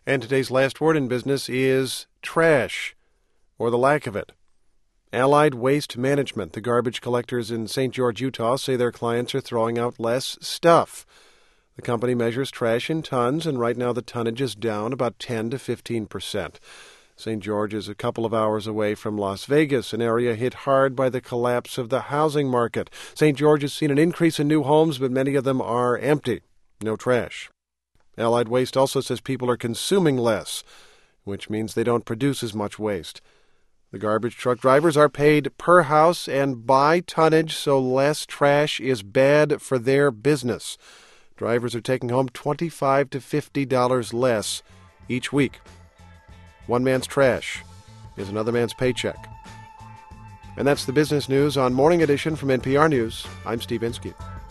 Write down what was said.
And today's last word in business is trash, or the lack of it. Allied Waste Management, the garbage collectors in St. George, Utah, say their clients are throwing out less stuff. The company measures trash in tons, and right now the tonnage is down about 10 to 15%. St. George is a couple of hours away from Las Vegas, an area hit hard by the collapse of the housing market. St. George has seen an increase in new homes, but many of them are empty. No trash. Allied Waste also says people are consuming less, which means they don't produce as much waste. The garbage truck drivers are paid per house and by tonnage, so less trash is bad for their business. Drivers are taking home $25 to $50 less each week. One man's trash is another man's paycheck. And that's the business news on Morning Edition from NPR News. I'm Steve Inskeep.